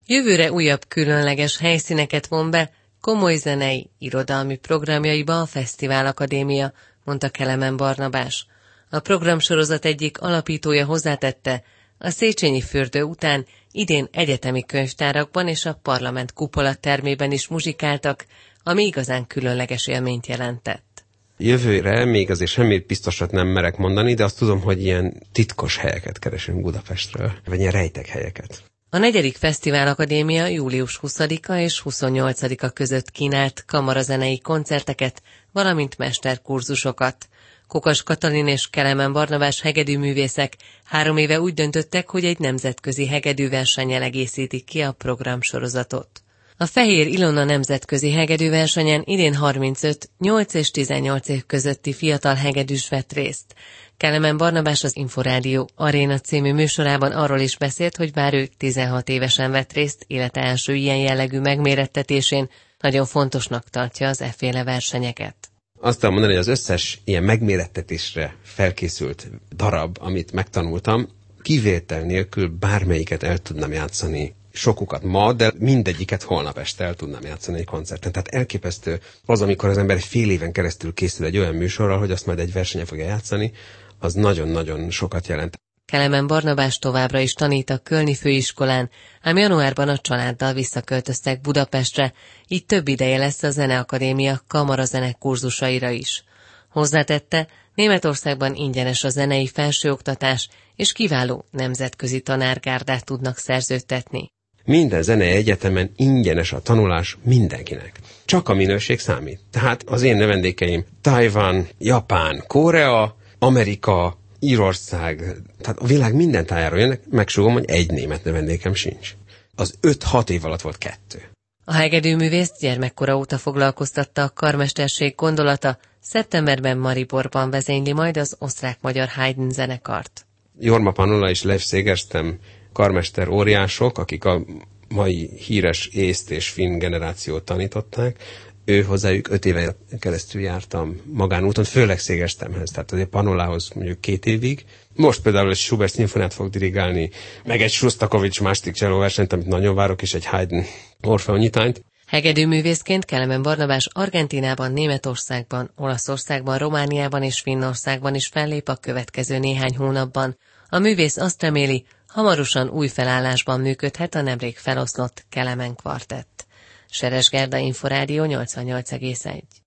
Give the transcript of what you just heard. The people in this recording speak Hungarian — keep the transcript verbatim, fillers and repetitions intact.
Jövőre újabb különleges helyszíneket von be komoly zenei, irodalmi programjaiba a Fesztivál Akadémia, mondta Kelemen Barnabás. A programsorozat egyik alapítója hozzátette, a Széchenyi fürdő után idén egyetemi könyvtárakban és a parlament kupola termében is muzsikáltak, ami igazán különleges élményt jelentett. Jövőre még azért semmit biztosat nem merek mondani, de azt tudom, hogy ilyen titkos helyeket keresünk Budapestről, vagy ilyen rejtek helyeket. A negyedik Fesztivál Akadémia július huszadika és huszonnyolcadika között kínált kamarazenei koncerteket, valamint mesterkurzusokat. Kokas Katalin és Kelemen Barnabás hegedűművészek három éve úgy döntöttek, hogy egy nemzetközi hegedűversennyel egészítik ki a programsorozatot. A Fehér Ilona nemzetközi hegedűversenyen idén harmincöt, nyolc és tizennyolc év közötti fiatal hegedűs vett részt. Kelemen Barnabás az Inforádió Aréna című műsorában arról is beszélt, hogy bár ő tizenhat évesen vett részt élete első ilyen jellegű megmérettetésén, nagyon fontosnak tartja az efféle versenyeket. Azt tudom mondani, hogy az összes ilyen megmérettetésre felkészült darab, amit megtanultam, kivétel nélkül bármelyiket el tudnám játszani, sokukat ma, de mindegyiket holnap este el tudnám játszani egy koncerten. Tehát elképesztő az, amikor az ember egy fél éven keresztül készül egy olyan műsorral, hogy azt majd egy versenyen fogja játszani, az nagyon-nagyon sokat jelent. Kelemen Barnabás továbbra is tanít a Kölni Főiskolán, ám januárban a családdal visszaköltöztek Budapestre, így több ideje lesz a Zeneakadémia kamarazene kurzusaira is. Hozzátette, Németországban ingyenes a zenei felsőoktatás, és kiváló nemzetközi tanárgárdát tudnak szerződtetni. Minden zenei egyetemen ingyenes a tanulás mindenkinek. Csak a minőség számít. Tehát az én növendékeim Tajvan, Japán, Korea, Amerika, Írország, tehát a világ minden tájáról jönnek, megsúgom, hogy egy német növendékem sincs. Az öt-hat év alatt volt kettő. A hegedűművészt gyermekkora óta foglalkoztatta a karmesterség gondolata, szeptemberben Mariborban vezényli majd az osztrák-magyar Haydn zenekart. Jorma Pannola és Leif Segerstem karmester óriások, akik a mai híres észt és finn generációt tanították, ő hozzájuk öt éven keresztül jártam magánúton, főleg Segerstemhez, tehát azért Pannolához mondjuk két évig. Most például egy Schubert szimfoniát fog dirigálni, meg egy Shostakovich másik cselló versenyt, amit nagyon várok, és egy Haydn Orfeonyitányt. Hegedűművészként Kelemen Barnabás Argentínában, Németországban, Olaszországban, Romániában és Finnországban is fellép a következő néhány hónapban. A művész azt reméli, hamarosan új felállásban működhet a nemrég feloszlott Kelemen kvartett. Seres Gerda, Inforádió nyolcvannyolc egész egy.